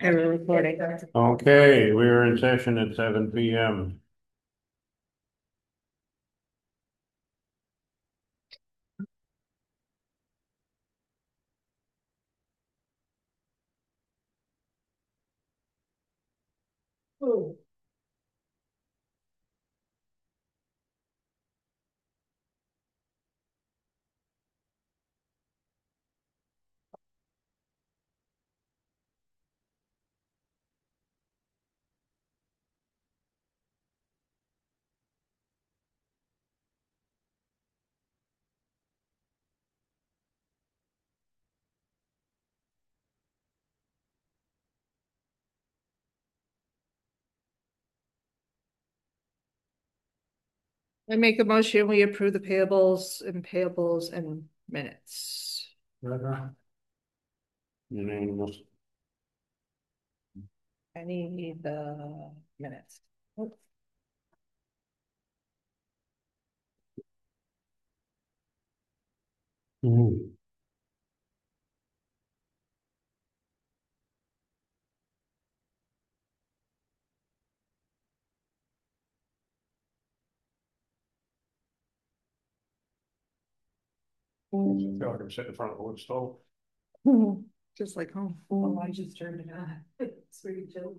Hey, we're recording. Okay, we're in session at 7 p.m. I make a motion, we approve the payables and minutes. Unanimous. I need the minutes. Oh, Mhm. I feel like I'm sitting in front of a wood stove. Just like home. Oh, I just turned it on. It's pretty chilly.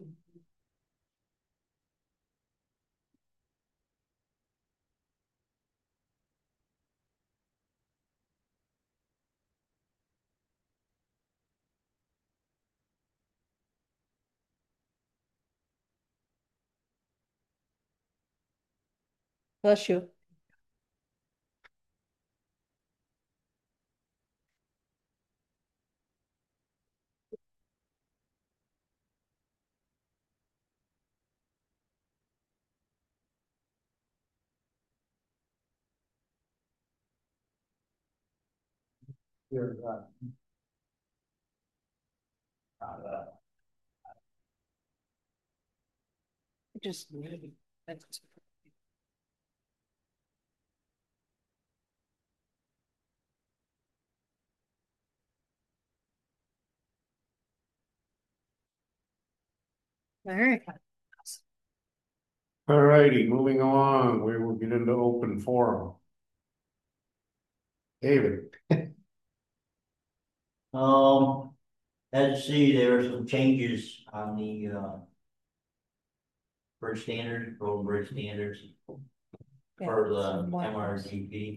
Bless you. Here, Just. All right. All righty, moving along, we will get into open forum. David. Um, as you see, there are some changes on the, bridge standards, road and bridge standards for the MRGP.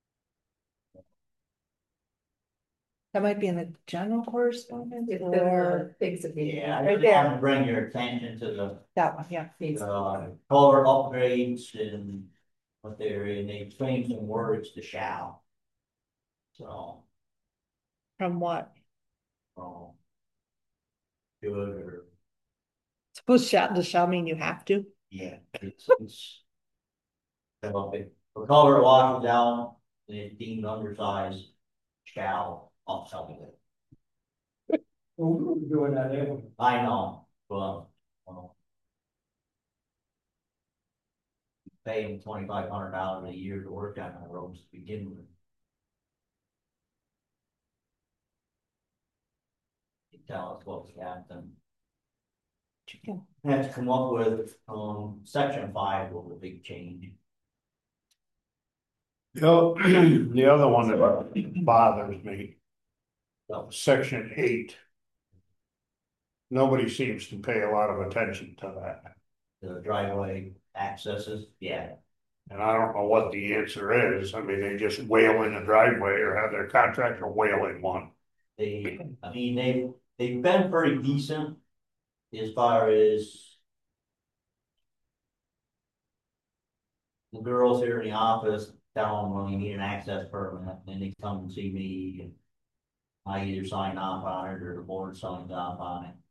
That might be in the general correspondence It's or things of the. Yeah, I Right just there. want to bring your attention to the, that one, yeah. color upgrades and what they're in, they changed some words to shall. So, From what? um, good or, Suppose does shall mean you have to? yeah, it's. So if the color washes down and it's deemed undersized, shall off something. Well, we were doing that anyway. I know, but, paying $2,500 a year to work on the roads to begin with. You tell us what we got then. Chicken. Had to come up with, section 5 was a big change. The other one that bothers me, section 8. Nobody seems to pay a lot of attention to that. The driveway accesses, yeah. And I don't know what the answer is. I mean, they just whale in the driveway or have their contractor whale in one. I mean, they've been pretty decent as far as the girls here in the office tell them when you need an access permit, and they come and see me, and I either sign off on it or the board signs off on it.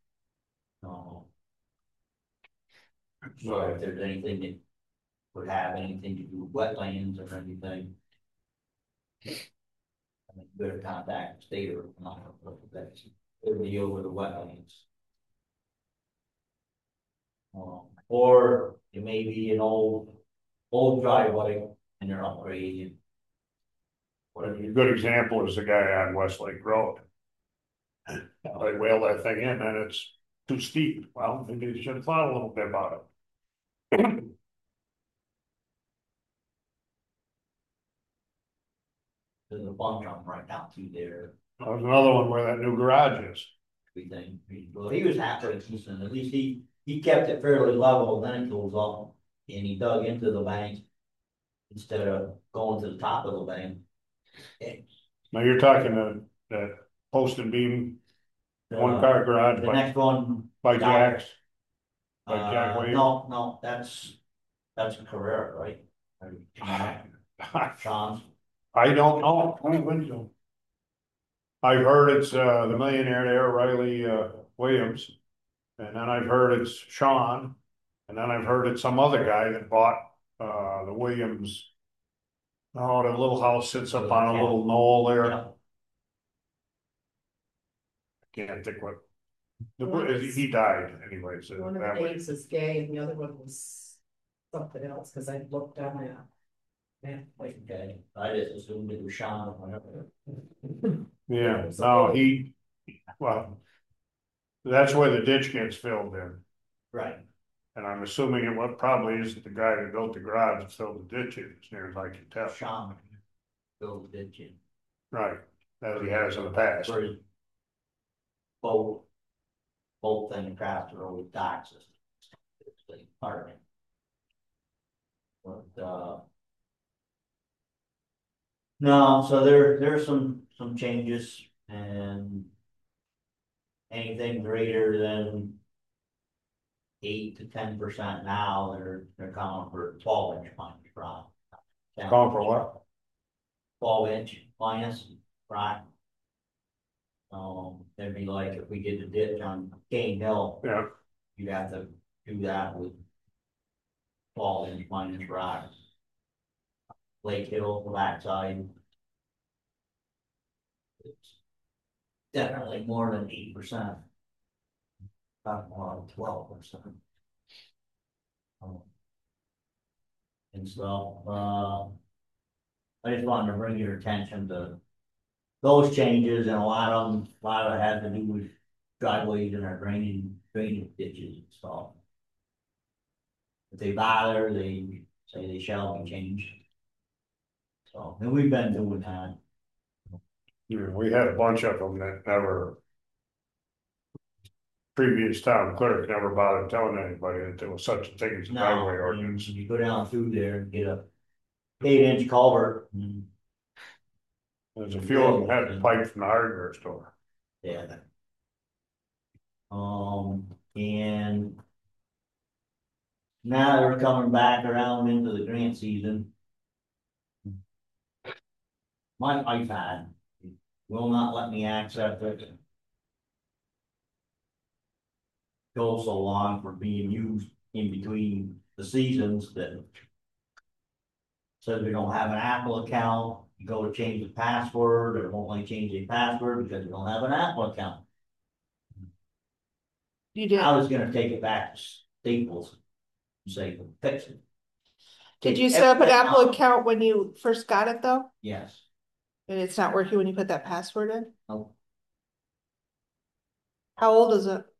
So if there's anything that would have anything to do with wetlands or anything, I mean, better contact the state or not, that's their deal with the wetlands. Or it may be an old driveway and they're upgrading. A good example is the guy on Westlake Road. They whale that thing in and it's too steep. Well, maybe they should have thought a little bit about it. There's a bunch of them right now through there, There's another one where that new garage is. everything. Well, he was halfway decent, at least he kept it fairly level, then it goes up, and he dug into the bank instead of going to the top of the bank. Now you're talking that post and beam, one car garage The by, next one, by Jack's. By Jack Williams. no, that's a Carrera, right? Sean's. I don't know. I don't think so. I've heard it's the millionaire there, Riley Williams. And then I've heard it's Sean. And then I've heard it's some other guy that bought the Williams. Oh, the little house sits up on a little knoll there. Yeah. Can't think what. One is- He died anyway, so One of that the way. names is gay and the other one was something else, cause I looked on it. Man, wait, Okay, I just assumed it was Sean or whatever. Yeah, no, well, that's where the ditch gets filled in. Right. And I'm assuming it probably isn't the guy that built the garage that filled the ditches, as near as I can tell. Sean built the ditch in. Right, as he has in the past. For his boat thing craft road dock system. It's the part of it. But no, so there's some changes, and anything greater than 8 to 10% now, they're calling for 12-inch minus rock. Calling for what? 12-inch minus rock. That'd be like if we did the ditch on Cane Hill, Yeah, you'd have to do that with 12-inch minus rock. Lake Hill, the backside. It's definitely more than 8%. About more than 12%. And so, I just wanted to bring your attention to those changes, and a lot of it had to do with driveways and our drainage ditches and stuff. If they bother, they say they shall be changed. So, and we've been doing that. yeah, we had a bunch of them that never. Previous town clerk never bothered telling anybody that there was such a thing as a driveway No, ordinance. you go down through there and get a 8-inch culvert. There's a few of them had a pipe from the hardware store. Yeah. And now they're coming back around into the grant season. My iPad will not let me access it. Go so long for being used in between the seasons that says we don't have an Apple account. You go to change the password, or it won't let you change the password because we don't have an Apple account. You did. I was gonna take it back to Staples and say, fix it. Did you set up an Apple account when you first got it though? Yes. And it's not working when you put that password in? No. How old is it?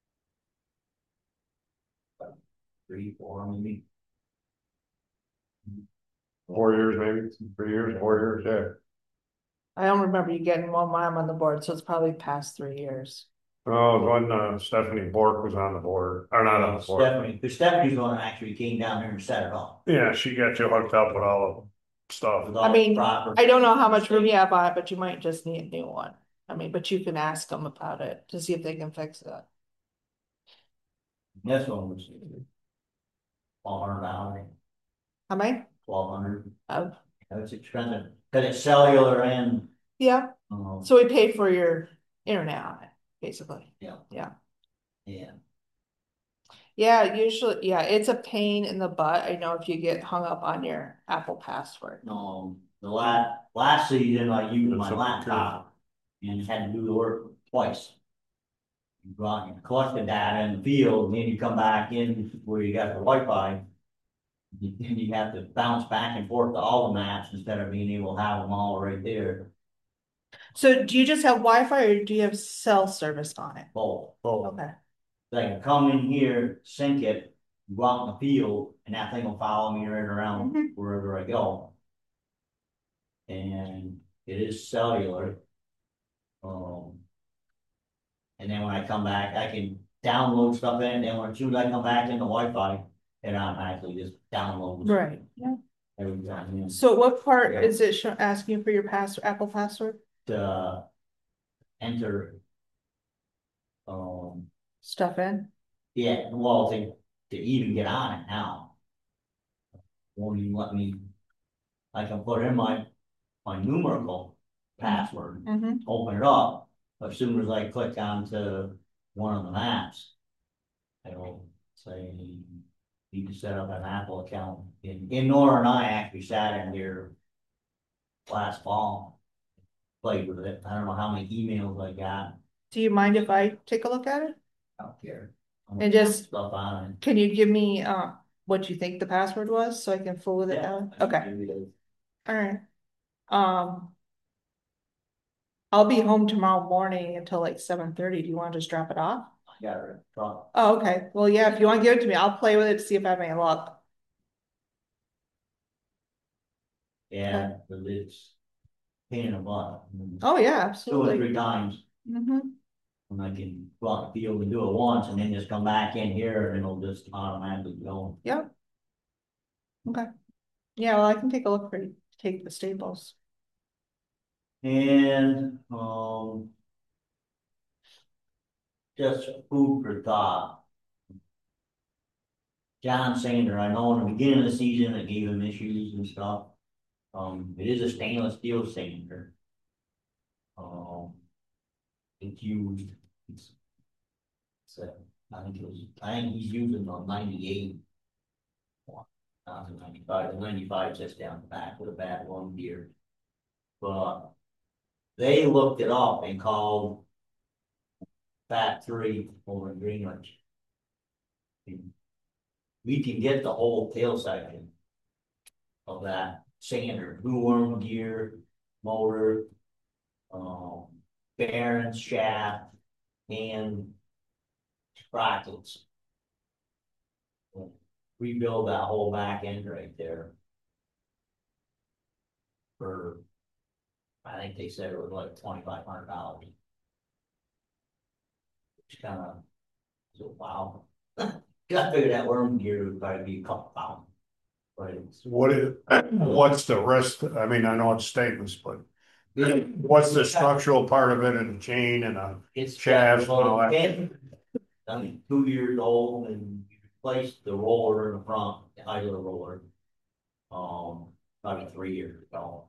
3, 4, maybe. 4 years, maybe 3 years, 4 years, yeah. I don't remember you getting one when I'm on the board, so it's probably past 3 years. Oh, when Stephanie Bork was on the board, or not on the board. Stephanie's one that actually came down here and set it up. Yeah, she got you hooked up with all the stuff. With all I mean, the proper- I don't know how much room you have on it, but you might just need a new one. I mean, but you can ask them about it to see if they can fix it. This one was $1,200. How many? $1,200. Oh, It's expensive, cause it's cellular and, yeah, so we pay for your internet on it, basically. yeah. Yeah. Yeah. Yeah, usually, yeah, it's a pain in the butt. I know if you get hung up on your Apple password. The last season I used my Something laptop and had to do the work twice. You go out and collect the data in the field, and then you come back in where you got the Wi-Fi. And you have to bounce back and forth to all the maps instead of being able to have them all right there. So do you just have Wi-Fi or do you have cell service on it? Both. Oh, Okay. I can come in here, sink it, go out in the field, and that thing will follow me right around Mhm. wherever I go. And it is cellular. And then when I come back, I can download stuff in, and when as soon as I come back in the Wi-Fi, it automatically just downloads Right, yeah. every time in. So what part Yeah. is it asking for your Apple password? To enter, Stuff in? yeah, well, to even get on it now. Won't even let me, I can put in my numerical password, Mm-hmm. open it up, but as soon as I click onto one of the maps, it'll say, need to set up an Apple account. In Nora and I actually sat in here last fall, played with it. I don't know how many emails I got. Do you mind if I take a look at it? I don't care. And just, Stuff on it. can you give me, what you think the password was so I can fool with it Yeah, down? I can Okay, give you those. all right. I'll be home tomorrow morning until like 7:30. Do you want to just drop it off? I got it. Talk. Oh, okay. Well, yeah, if you want to give it to me, I'll play with it to see if I have any luck. Yeah, but it's pain in the butt. Oh, yeah, 2 or absolutely. 3 times. Mm-hmm. And I can go out in the field and do it once and then just come back in here and it'll just automatically go. Yep. Okay. Yeah, well, I can take a look for you, take the Staples. And, just food for thought. John Sander, I know in the beginning of the season it gave him issues and stuff. It is a stainless steel sander. It's used, I think he's using the 98. 95, the 95 sits down the back with a bad one gear. But they looked it up and called Fat 3 over in Greenwich. We can get the whole tail section of that sander, new worm gear, motor, bearings, shaft, and sprockets. Rebuild that whole back end right there. For, I think they said it was like $2,500. Which kind of, so wow. Got to figure that worm gear would probably be a couple pounds. But it's, What's the rest? I mean, I know it's stainless, but what's the structural part of it and the chain and it's shafts and all that? I mean, 2 years old and you replaced the roller in the front, the idler roller. Probably 3 years ago.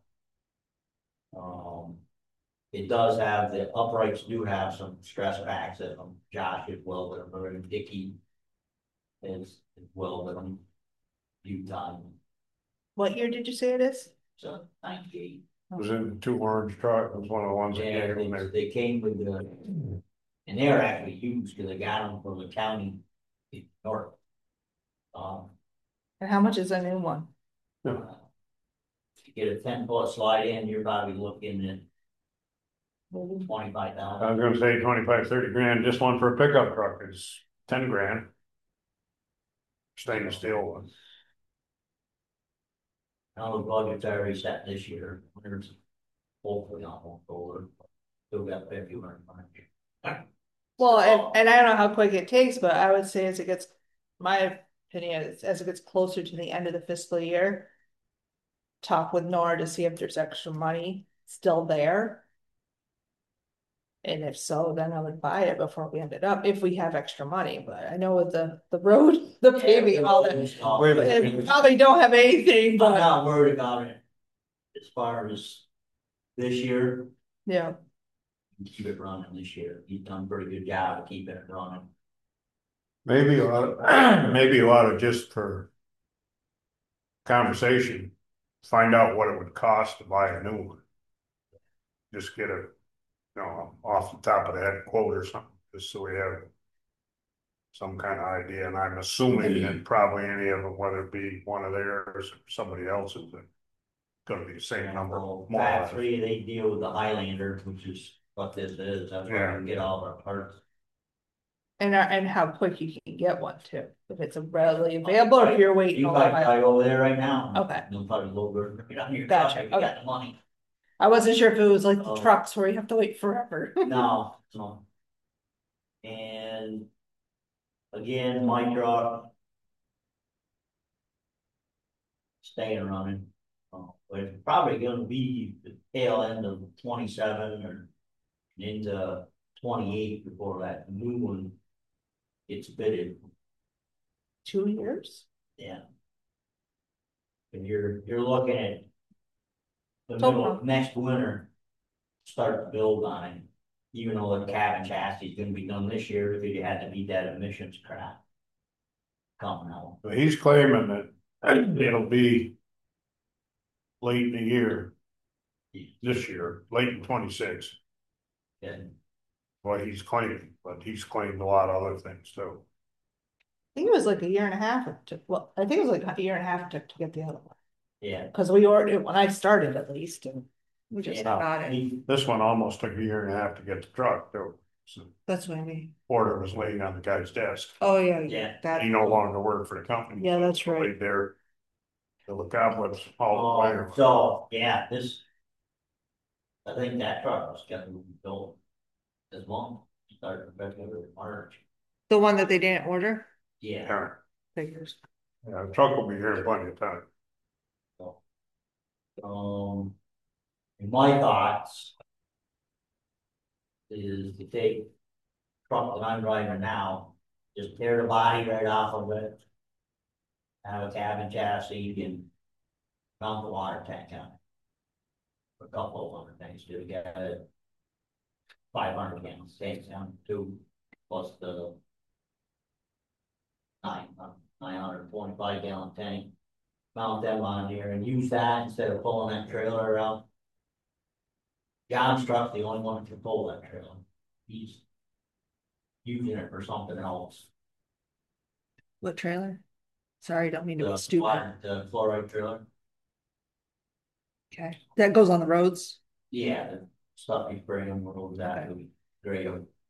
It does have, the uprights do have some stress packs in them. Josh has welded them, or Dickie is welded them a few times. What year did you say it is? So 98. It was in the 2 orange truck. It was one of the ones that Yeah, came in there. they came with the, and they're actually used because they got them from the county in North. And how much is a new one? To get a 10-foot slide in, you're probably looking at Maybe. 25,000. I was gonna say 25, 30 grand. Just one for a pickup truck is 10 grand. Stainless steel one. Now the budget's already set this year. There's hopefully not won't go over. Still got February, March. Well, and I don't know how quick it takes, but I would say as it gets, my opinion is as it gets closer to the end of the fiscal year, talk with Nora to see if there's extra money still there. And if so, then I would buy it before we end it up, if we have extra money, but I know with the road, the paving, all that. We probably don't have anything, I'm but not worried about it as far as this year. yeah, Keep it running this year. He's done a pretty good job of keeping it running. Maybe you ought to just for conversation, find out what it would cost to buy a new one. Just get a, off the top of the head quote or something, just so we have some kind of idea. And I'm assuming that probably any of them, whether it be one of theirs or somebody else's, it's gonna be the same number. More or Fat less. 3, they deal with the Highlander, which is what this is. That's where we can get all of our parts. And how quick you can get one too, if it's readily available, or if you're waiting You a guys while. are over there right now? Okay. You'll probably load it on your Gotcha, truck if you got the money. I wasn't sure if it was like the Oh. trucks where you have to wait forever. No, no. And again, my truck. Staying running. But it's probably gonna be the tail end of 27 or into 28 before that new one gets fitted. 2 years? Yeah. And you're looking at the Oh, middle wow. of next winter, start to build on it. Even though the cabin chassis is gonna be done this year, because you had to meet that emissions crap. Coming out. But he's claiming that it'll be late in the year, this year, late in 26. And What he's claiming, but he's claimed a lot of other things too. I think it was like a year and a half it took, well, I think it was like a year and a half it took to get the other one. yeah. Cause we ordered it when I started at least, and we just Yeah. got it. This one almost took a year and a half to get the truck too. So That's what I mean. order was laying on the guy's desk. Oh, yeah, Yeah. that, He no longer worked for the company. Yeah, that's right. Laid there. To look out what's all the way. So, yeah, I think that truck was gonna be built this month, starting February, March. the one that they didn't order? Yeah. Yeah, Figures. yeah, the truck will be here in plenty of time. So, in my thoughts is to take truck that I'm driving now, just tear the body right off of it. Have a cabin chassis and mount the water tank on it. A couple of other things to get it. 500 gallons tanks down to plus the 925 gallon tank. Mount them on here and use that instead of pulling that trailer around. John's truck's the only one that can pull that trailer. He's using it for something else. What trailer? Sorry, don't mean to be The stupid. the chloride trailer. Okay, that goes on the roads? Yeah, the stuff you bring them, what was that, great.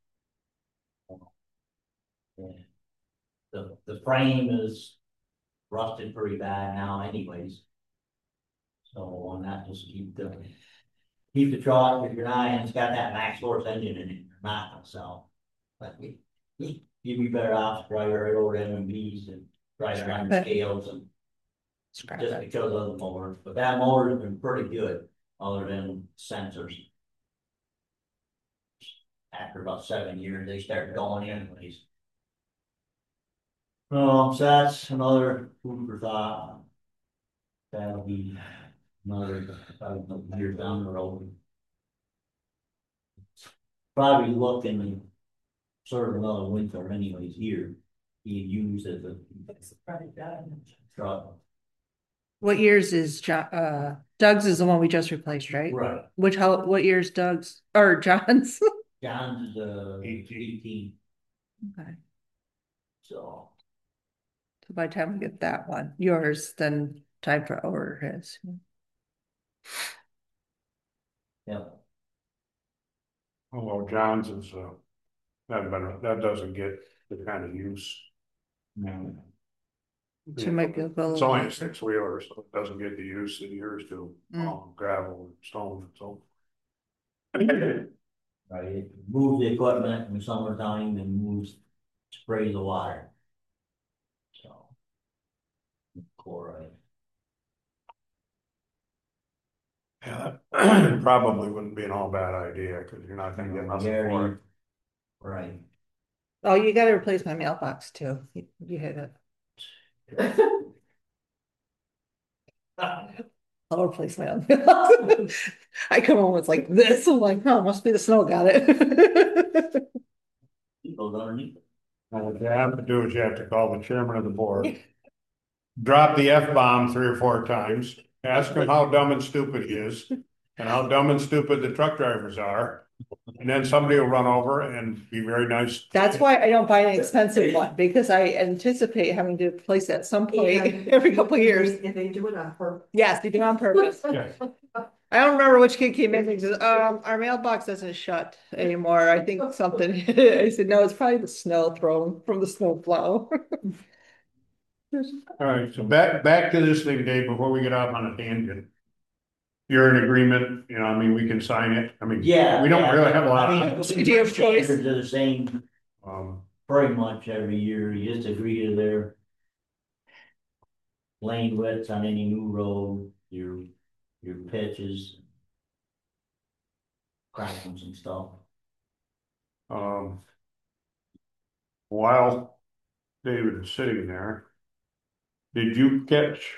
Yeah. The frame is rusted pretty bad now anyways. So on that, just keep the truck, if you're not, and it's got that max force engine in it, you're not gonna sell. But you'd be better off driving right over M&Bs and driving on your scales and Scrap just it. because of the motor, but that motor's been pretty good, other than sensors. After about 7 years, they start going anyways. So that's another food for thought. That'll be another year down the road. Probably looking sort of another winter anyways here, being used as a truck. What years is Doug's is the one we just replaced, right? Right. What year's Doug's, or John's? John's 18. 18, Okay. so. So by the time we get that one, yours, then time for order his. Yep. Although John's is, that doesn't get the kind of use. So it might be a little. It's only a 6-wheeler, so it doesn't get the use that yours do, Mm. gravel and stone and so. Right, move the equipment in the summertime and spray the water. So. Chloride. Yeah, that probably wouldn't be an all bad idea, cause you're not gonna get nothing for it. Right. Oh, you gotta replace my mailbox too. You hit it. I'll replace my own mailbox. I come home, it's like this, I'm like, oh, must be the snow, got it. It goes underneath. And what you have to do is you have to call the chairman of the board. Drop the F-bomb 3 or 4 times, ask him how dumb and stupid he is, and how dumb and stupid the truck drivers are. And then somebody will run over and be very nice. That's why I don't buy an expensive one, because I anticipate having to replace it at some point And- every couple of years. And they do it on purpose. Yes, they do on purpose. Yes. I don't remember which kid came in and says, our mailbox doesn't shut anymore. I think something, I said, no, it's probably the snow thrown from the snow plow. All right, so back to this thing, Dave, before we get off on a tangent. You're in agreement, you know, I mean, we can sign it, I mean. Yeah. We don't yeah, really have a lot. I mean, Do you have choice? standards are the same Um, pretty much every year, you just agree to their lane widths on any new road, your pitches, crackles and stuff. um. While David is sitting there, did you catch,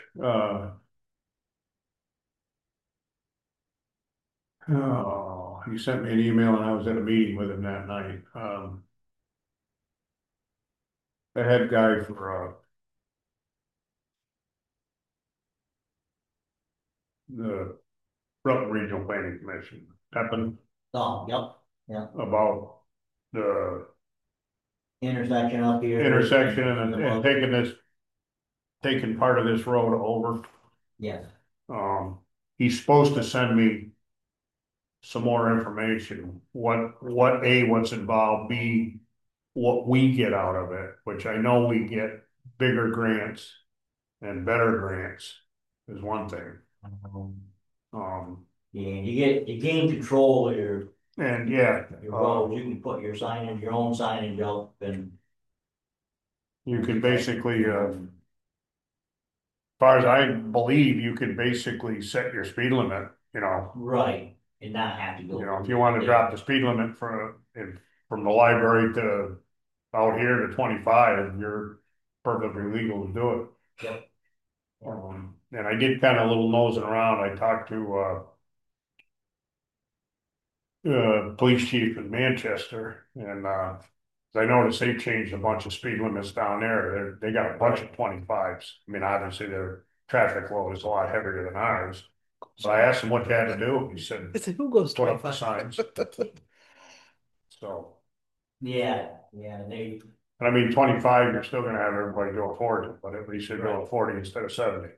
oh, he sent me an email and I was at a meeting with him that night, the head guy for, the Rutland Regional Planning Commission, happened Oh, yep, about the intersection up here. intersection and taking part of this road over. Yes, He's supposed to send me some more information, what's involved, B, what we get out of it, which I know we get bigger grants and better grants is one thing. yeah, you gain control of And yeah, your roads, you can put your signage, your own signage up and. you can basically, as far as I believe, you can basically set your speed limit, you know. Right, and not have to go. You know, if you want to drop the speed limit from the library to out here to 25, you're perfectly legal to do it. Yep. And I did kind of a little nosing around. I talked to police chief in Manchester, and I noticed they changed a bunch of speed limits down there. They got a bunch of 25s. I mean, obviously their traffic load is a lot heavier than ours. So I asked him what they had to do. He said, It's who goes put up the 25? signs. So, Yeah, I mean, 25, you're still gonna have everybody go 40, but at least they're going 40 instead of 70.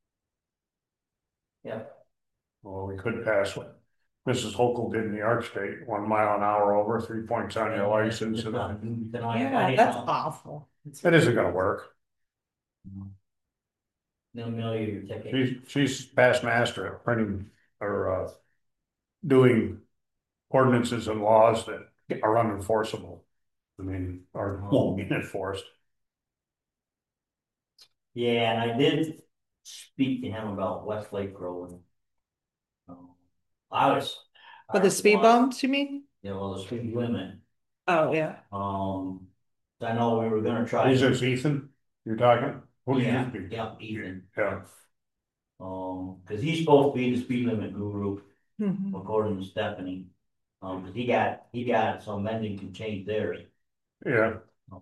yeah. Well, we could pass what Mrs. Hochul did in the Arch State, 1 mile an hour over, 3 points on your license. Yeah, that's awful. It isn't gonna work. They'll mail you your ticket. She's past master at printing or doing ordinances and laws that are unenforceable. I mean, or won't be enforced. Yeah, and I did speak to him about Westlake Road. I was. But the speed bumps, you mean? Yeah, well, the speed limit, Oh, yeah. I know we were gonna try. Who's this, Ethan? You're talking? Who Yeah, used to be? yeah, Ethan. Yeah. Cause he's supposed to be the speed limit guru, Mhm. according to Stephanie. Cause he got some vending can change theirs. Yeah.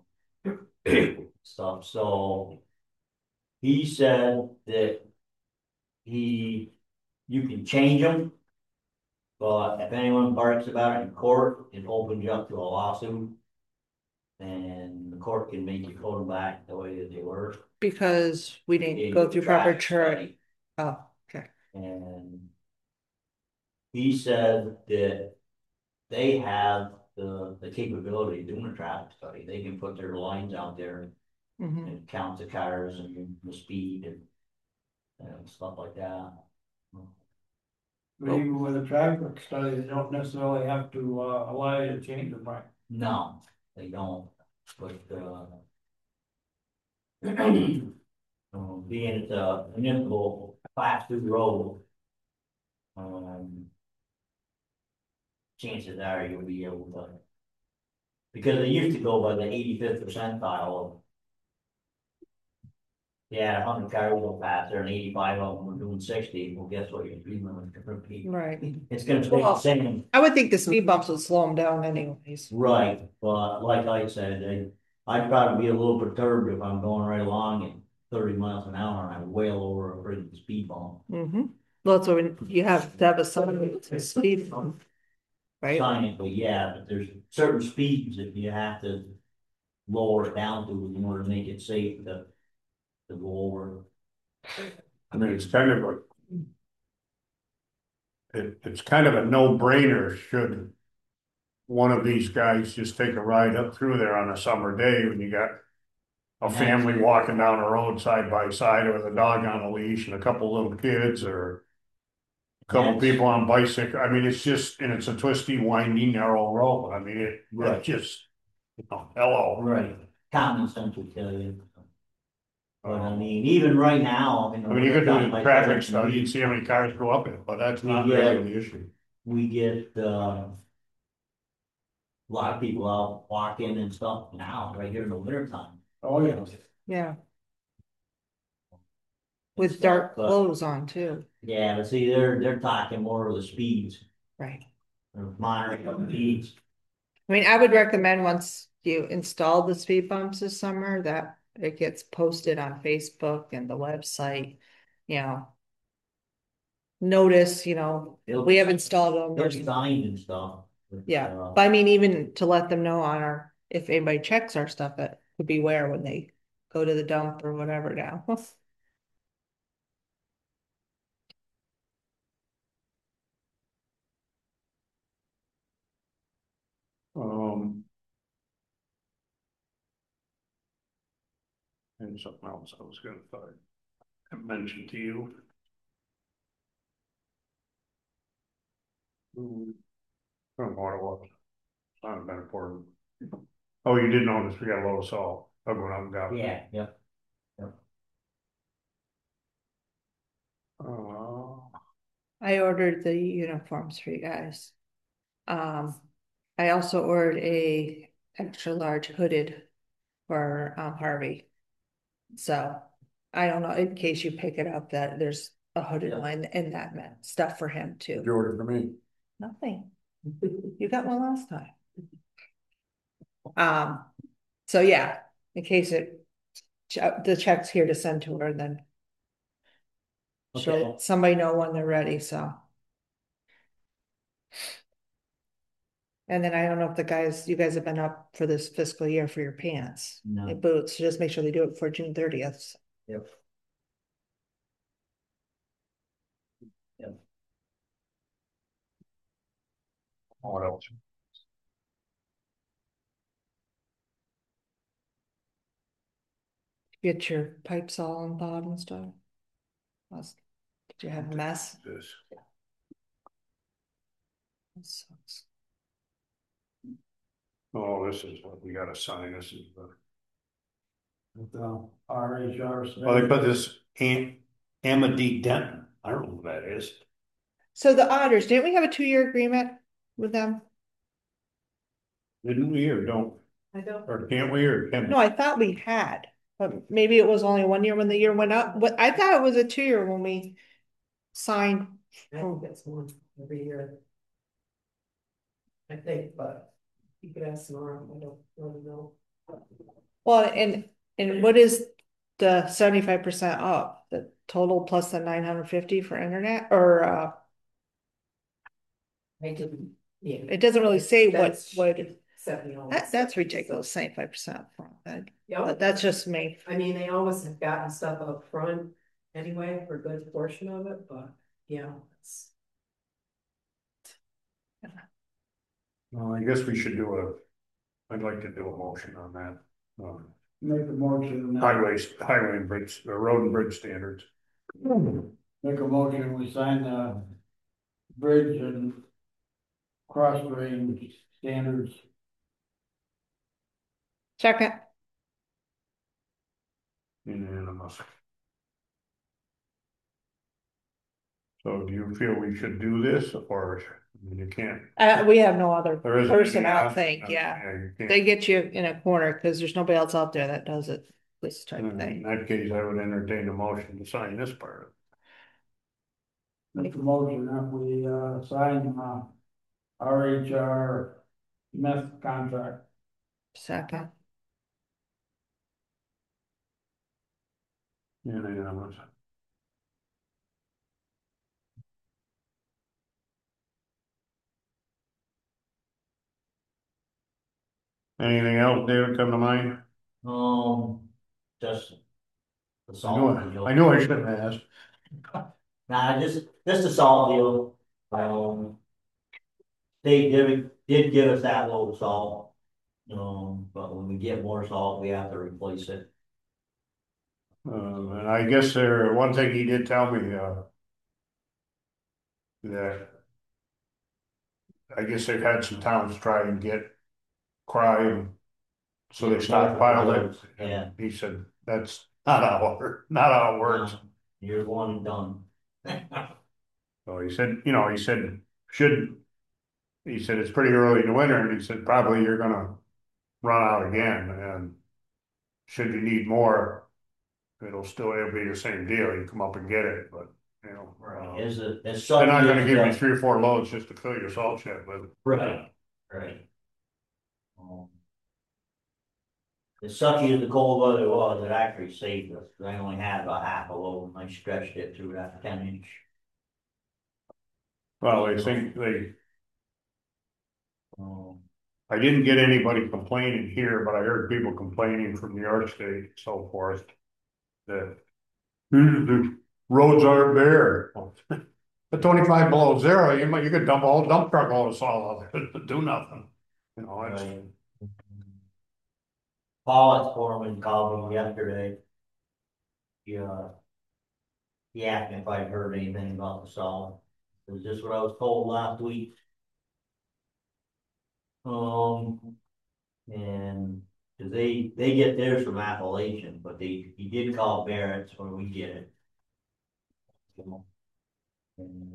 Stuff, so. He said that you can change them. But if anyone barks about it in court, it opens you up to a lawsuit. And the court can make you code them back the way that they were. Because we didn't They go do through a proper traffic church. study. Oh, okay. And he said that they have the capability of doing a traffic study. They can put their lines out there Mhm. and count the cars and the speed and stuff like that. But even with a traffic study, they don't necessarily have to allow you to change the right? No, they don't, but being it's a municipal class 2 road, chances are you'll be able to, because they used to go by the 85th percentile. Yeah, 100 cars go faster and 85 of them were doing 60. Well, guess what? Your speed limit is gonna be. Right. It's gonna stay the same. I would think the speed bumps would slow them down anyways. Right, but like I said, I'd probably be a little perturbed if I'm going right along at 30 miles an hour and I wail over a freaking speed bump. Mm-hmm. Well, that's when you have to have a sign to speed bump. Right? Sign it, but yeah, but there's certain speeds that you have to lower it down to in order to make it safe to go over. I mean, it's kind of it's kind of a no-brainer should one of these guys just take a ride up through there on a summer day when you got a family walking down the road side by side with a dog on a leash and a couple little kids or a couple That's- people on bicycle. I mean, it's just, and it's a twisty, windy, narrow road. I mean, Right. it just, hello. Right, common sense would tell you. But I mean, even right now, in the I mean, you could do wintertime, the like traffic that, study and see how many cars go up it, but that's not Yeah. really the issue. we get, a lot of people out walking and stuff now, right here in the winter time. Oh, yeah. Yeah. With dark But- clothes on too. Yeah, but see, they're talking more of the speeds, Right. or monitoring the speeds. I mean, I would recommend once you install the speed bumps this summer that it gets posted on Facebook and the website, you know. Notice, we have installed them. They're signed and stuff. but, Yeah, but I mean, even to let them know on our, if anybody checks our stuff, it could beware when they go to the dump or whatever now. Um. And something else I was gonna thought, I mentioned to you. I don't know what it was. It's not that important. Oh, you did notice we got a load of salt. I went out and got it. Yeah, yep. Uh, I ordered the uniforms for you guys. I also ordered a extra large hooded for Harvey. So I don't know, in case you pick it up, that there's a hooded Yeah. one and that meant stuff for him too. you ordered for me. Nothing. You got one last time. So yeah, in case the check's here to send to her, then she'll Okay. let somebody know when they're ready, so. And then I don't know if you guys have been up for this fiscal year for your pants No. and boots, so just make sure they do it before June 30th. Yep. Yep. What else? Get your pipes all unthawed and stuff. Did you have a mess? This. That sucks. Oh, this is what we gotta sign. This is the. With RHR. Well, they put this Amity Denton. I don't know who that is. So the auditors, didn't we have a 2-year agreement with them? Didn't we or don't, I don't, or can't we or can? No, I thought we had, but maybe it was only 1 year when the year went up, but I thought it was a 2-year when we signed. I think it's one every year. I think, but you could ask Nora, I don't really know. Well, and what is the 75% off? The total plus the 950 for internet or I didn't, yeah. it doesn't really say That's- what $70. that's ridiculous, 75% front. Yeah, But that's just me. I mean, they always have gotten stuff up front anyway for a good portion of it, but yeah, it's. Well, I guess we should I'd like to do a motion on that. Make a motion. Highway and bridge, road and bridge standards. Make a motion, we sign the bridge and cross drain standards. Second, Unanimous. So do you feel we should do this or, I mean, you can't? we have no other There isn't person, any I don't option. think, yeah. You can't. They get you in a corner because there's nobody else out there that does it, this type of In thing. that case, I would entertain a motion to sign this part. Make a motion that we, sign, RHR meth contract. Second, Unanimous. Anything else, David, come to mind? Just. The I salt knew deal. I shouldn't have asked. Nah, just the salt deal, They did give us that load of salt. But when we get more salt, we have to replace it. And I guess one thing he did tell me, that I guess they've had some towns try and get crime, so they stockpiled it. Yeah. He said, that's not how it works. You're one and done. So he said, should, he said, it's pretty early in the winter, and he said, probably you're gonna run out again, and should you need more, it'll be the same deal, you come up and get it, but, Right, as they're such not gonna as, give you 3 or 4 loads just to fill your salt shed with. right, right. As such as the cold weather was, it actually saved us, 'cause I only had about half a load, and I stretched it through that 10 inch. Well, Um, I didn't get anybody complaining here, but I heard people complaining from New York State and so forth. That the roads aren't bare. At 25 below zero, you could dump a whole dump truck full of salt out there, do nothing. It's, right. Paul at Foreman called me yesterday. Yeah. He asked me if I'd heard anything about the salt. It was just what I was told last week. And cause they get theirs from Appalachian, but he did call Barrett's where we get it. And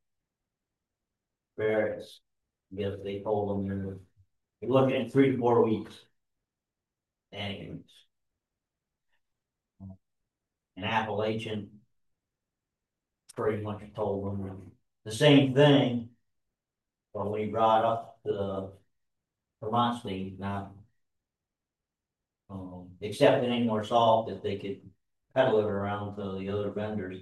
Barrett's, I guess they told them they're looking at 3 to 4 weeks. Anyways. And Appalachian pretty much told them the same thing. But when he brought up the Vermont State, not accepting any more salt, that they could peddle it around to the other vendors.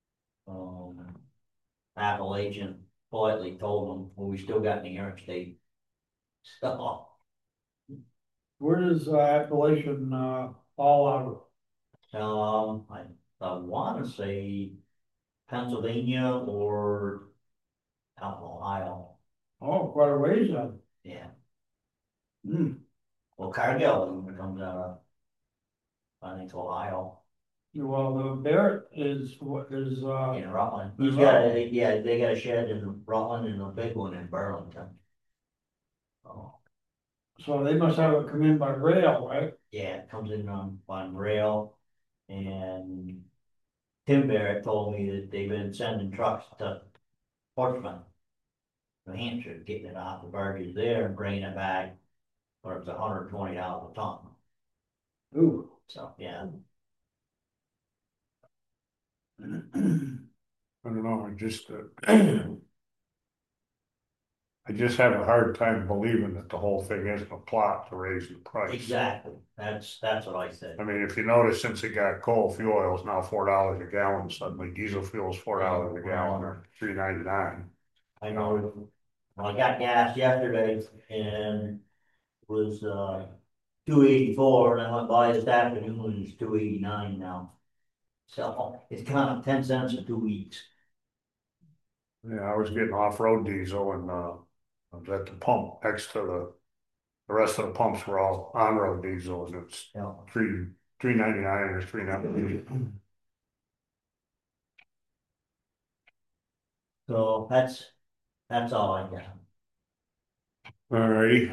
Appalachian politely told them, well, we still got New York State. So, Where does Appalachian fall out of? I want to say Pennsylvania or out in Ohio. Oh, quite a ways then. Yeah. Hmm. Well, Cargill even comes out of, I think, Ohio. Well, the Barrett is what is In Rutland. In They got a shed in Rutland and a big one in Burlington. Oh, so they must have it come in by rail, right? yeah, it comes in on rail. And Tim Barrett told me that they've been sending trucks to Portsmouth, New Hampshire, getting it off the barges there and bringing it back, or it's $120 a ton. Ooh. So, yeah. I don't know, I just have a hard time believing that the whole thing isn't a plot to raise the price. Exactly. That's what I said. I mean, if you notice, since it got coal, fuel oil is now $4 a gallon suddenly, diesel fuel is $4 a gallon or $3.99. I know. Well, I got gas yesterday and it was 284, and I went by this afternoon and it's 289 now. So it's kind of 10 cents in 2 weeks. Yeah, I was getting off-road diesel and I was at the pump next to the rest of the pumps were all on-road diesel, and it's Yeah. $3.99 or $3.99. So that's all I got. All righty.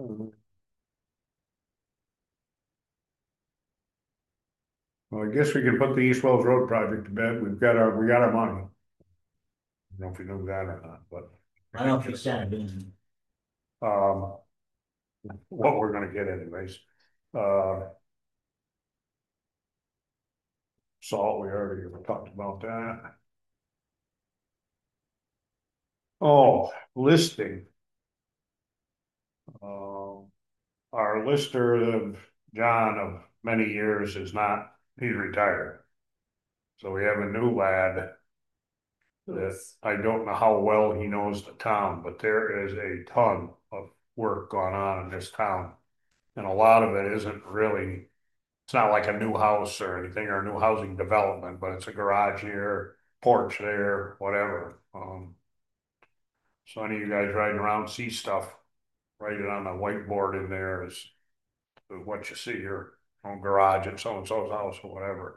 Well, I guess we can put the East Wells Road project to bed. We got our money. I don't know if you knew that or not, but. I don't know if you sent it in. What we're gonna get anyways. Salt, we already talked about that. Oh, listing. Our lister of John of many years is not, he's retired. So we have a new lad that I don't know how well he knows the town, but there is a ton of work going on in this town. And a lot of it isn't really, it's not like a new house or anything or a new housing development, but it's a garage here, porch there, whatever. So any of you guys riding around see stuff, write it on the whiteboard in there is what you see here on garage at so-and-so's house or whatever.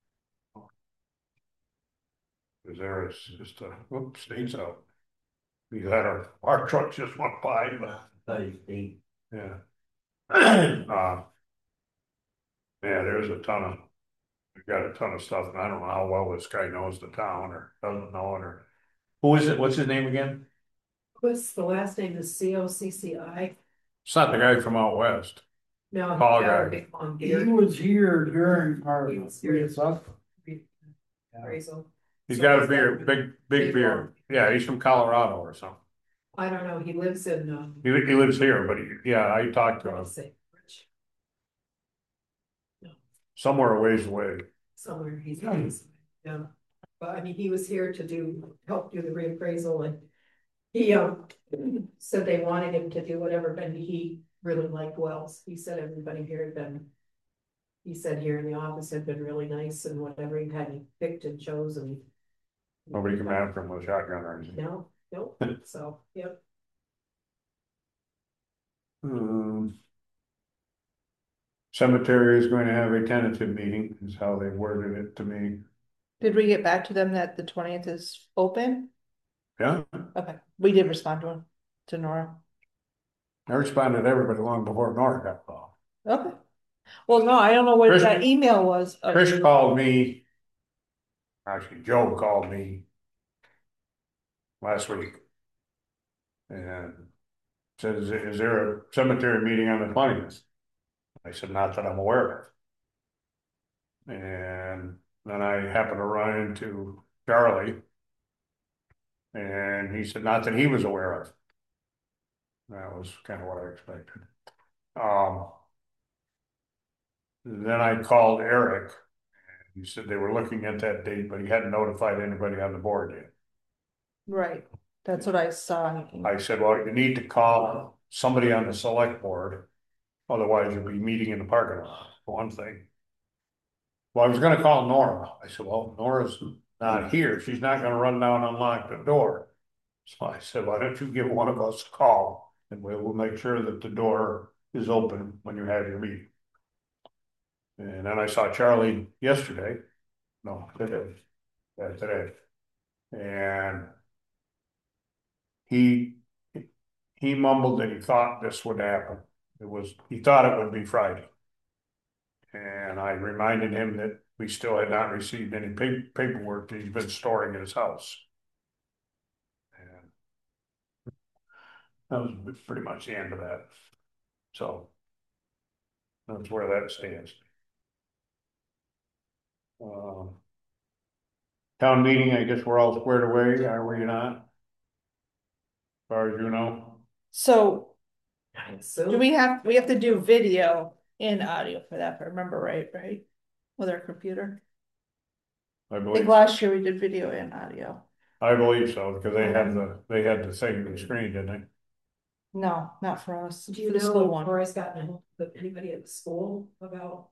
Cause there is just a, whoops, stays out. We had our truck just went by, but Study state. yeah. Yeah, there's a ton of, we've got a ton of stuff, and I don't know how well this guy knows the town or doesn't know it, or. Who is it? What's his name again? What's the last name is COCCI? It's not the guy from out west. No. Tall he got a guy. big long He beard. was here during our, He was here. stuff. Appraisal. He's So got a he's beard, big big beard. Yeah, he's from Colorado or something. I don't know, he lives in, He lives here, but yeah, I talked to him let's say, somewhere a ways away. somewhere he's, yeah. But I mean, he was here to help do the reappraisal, and he, said they wanted him to do whatever, but he really liked Wells. He said everybody here had been, he said here in the office had been really nice, and whatever he had, he picked and chose, and Nobody come after him with a shotgun or anything. no, so, yep. Cemetery is going to have a tentative meeting, is how they worded it to me. Did we get back to them that the 20th is open? Yeah, Okay, we did respond to Nora. I responded to everybody long before Nora got called. Okay. Well, no, I don't know what Chris- that email was. Chris called me. Actually, Joe called me last week. And said, is there a cemetery meeting on the 20th? I said, not that I'm aware of. And then I happened to run into Charlie. And he said, not that he was aware of. That was kind of what I expected. Then I called Eric. He said they were looking at that date, but he hadn't notified anybody on the board yet. Right, that's what I saw. I said, well, you need to call somebody on the select board. Otherwise you'll be meeting in the parking lot, for one thing. Well, I was gonna call Nora. I said, well, Nora's not here. She's not gonna run down and unlock the door. So I said, why don't you give one of us a call and we'll make sure that the door is open when you have your meeting. And then I saw Charlie yesterday. No, today. Yeah, today. And he mumbled that he thought this would happen. He thought it would be Friday. And I reminded him that we still had not received any paperwork that he's been storing in his house. And that was pretty much the end of that. So that's where that stands. Town meeting, I guess we're all squared away, are we not? As far as you know. So I do assume. we have to do video and audio for that, if I remember right? With our computer. I I think believe, last year we did video and audio. I believe so, because they had the thing on the screen, didn't they? No, not for us. Do you for the school know one. if Roy's gotten hold of anybody at the school about?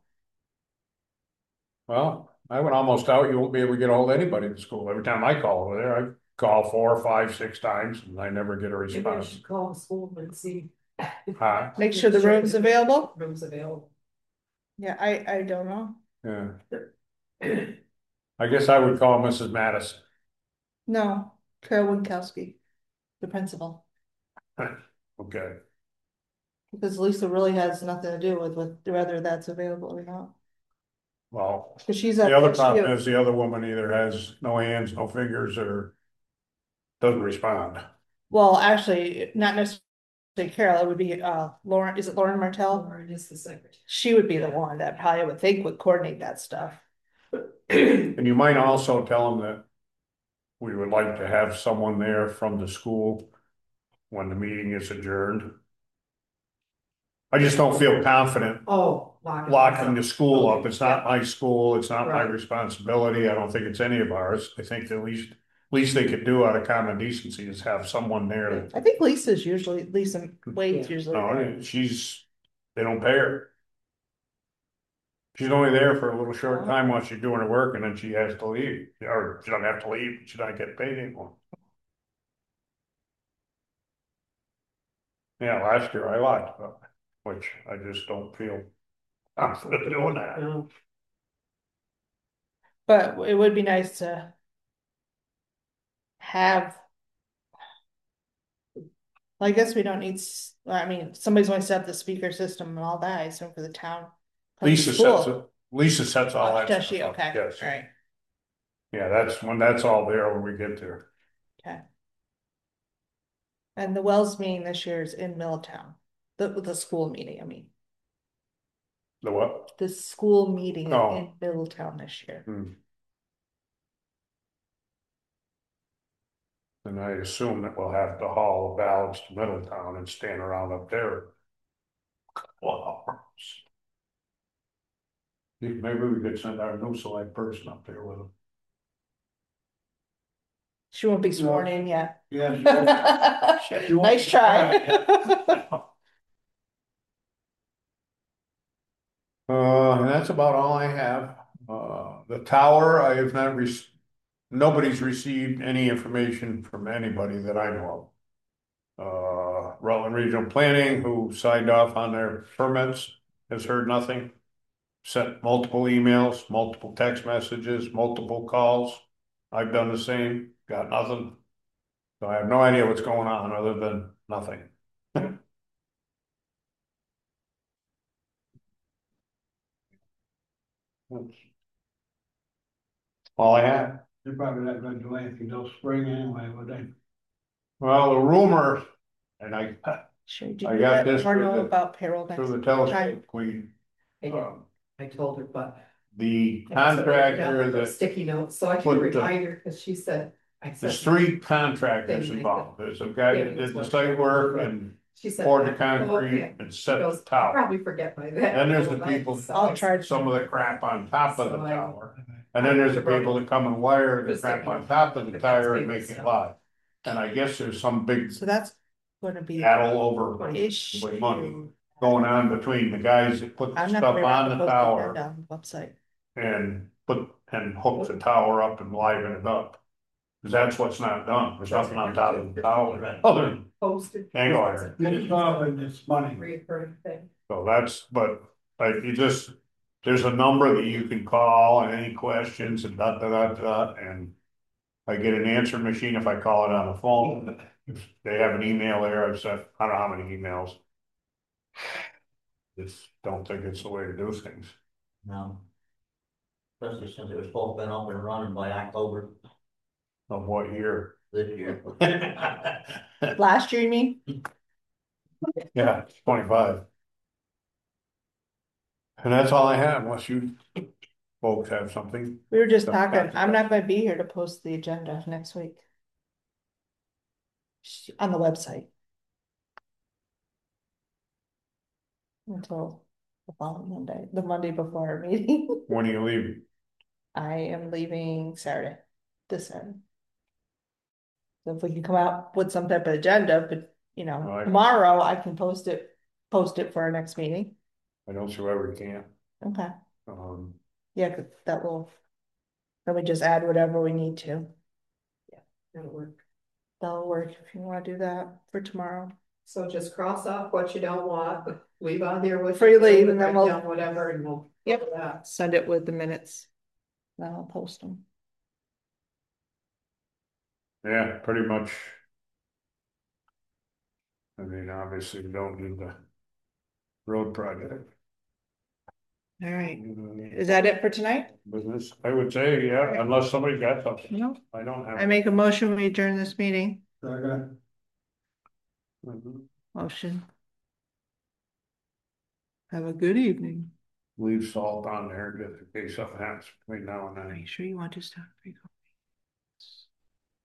Well, I would almost doubt you won't be able to get a hold of anybody at the school. Every time I call over there, I call 4, 5, 6 times and I never get a Maybe I response. should call the school and see. Huh? Make sure the room's available. Room's available. Yeah, I don't know. Yeah. I guess I would call Mrs. Madison. No, Carol Winkowski, the principal, Okay. because Lisa really has nothing to do with whether that's available or not. Well, Because she's the at other problem SU. is the other woman either has no hands, no fingers, or doesn't respond. Well, actually, not necessarily Carol, it would be Lauren, is it Lauren Martell? Lauren is the secretary. She would be the one that probably would think would coordinate that stuff. And you might also tell them that we would like to have someone there from the school when the meeting is adjourned. I just don't feel confident Oh, locking the school up. It's not my school. It's not my Right. responsibility. I don't think it's any of ours. I think the least they could do out of common decency is have someone there. I think Lisa Wade's usually there. No, they don't pay her. She's only there for a little short time while she's doing her work and then she has to leave. Or she doesn't have to leave. She doesn't get paid anymore. Yeah, last year I lied, which I just don't feel confident doing that. But it would be nice to have. Well, I guess we don't need, I mean, somebody's going to set up the speaker system and all that, I assume for the town. Of the Lisa sets school. it, Lisa sets all Oh, that does stuff she? up, Okay, yes. alright, Yeah, that's when that's all there when we get there. okay. And the Wells meeting this year is in Middletown, the school meeting, I mean, The what? the school meeting is Oh. in Middletown this year. And I assume that we'll have to haul the ballots to Middletown and stand around up there. Wow. Maybe we could send our new select person up there with them. She won't be sworn in yet. Yeah. Nice try. And that's about all I have. The tower, I have not nobody's received any information from anybody that I know of. Rutland Regional Planning, who signed off on their permits, has heard nothing. Sent multiple emails, multiple text messages, multiple calls. I've done the same, got nothing. So I have no idea what's going on other than nothing. That's all I have. They're probably not gonna do anything till spring anyway, would they? Well, the rumor, and I, Sure, did I you got let this her through know the- about payroll next through the time? telescope queen. I did. I told her, but. The I also wrote down contractor the that, Sticky notes, so I put can the- remind her, cause she said, I said. there's 3 contractors Thing like involved. There's a guy that did the site work and She said. poured the "Oh, concrete okay." and She set the goes, I'll tower. probably forget by then. Then there's the people, I'll charge some of the crap on top of the So I- tower. And then there's the people that come and wire the crap on top of the tire and make it live. And I guess there's some big So that's gonna be battle over issue. with money going on between the guys that put the I'm not stuff gonna on post the the tower agenda on the website. and hook the tower up and liven it up. Cause that's what's not done. There's nothing on top of the tower other than Posted. angle iron. It's not when it's money. Reoccurring thing. So that's, but like you just, there's a number that you can call and any questions and and I get an answer machine if I call it on the phone. If they have an email there, I've sent, I don't know how many emails. Just don't think it's the way to do things. No. Especially since it was supposed to been up and running by October Of what year? this year. Last year, you mean? Yeah, 25. And that's all I have, unless you folks have something. We were just Some talking, kinds of I'm not gonna be here to post the agenda next week. On the website. Until the following Monday, the Monday before our meeting. When are you leaving? I am leaving Saturday, this Saturday. So if we can come out with some type of agenda, but you know, Alright. tomorrow I can post it for our next meeting. I don't see why we can't. Okay, Um, yeah, 'cause that will. Then we just add whatever we need to. That'll work. That'll work if you wanna do that for tomorrow. So just cross off what you don't want, leave on here what. Free you leave, do, and then write we'll- down Whatever, and we'll. Yep. Yeah. Send it with the minutes. Then I'll post them. yeah, pretty much. I mean, obviously, we don't need the road project. All right, is that it for tonight? Business, I would say, yeah, unless somebody got something. No, I don't I have. make a motion, we adjourn this meeting. Second. Mhm. Motion. Have a good evening. Leave salt on there just in case something happens between now and Are then. you sure you want to stop? Before you go?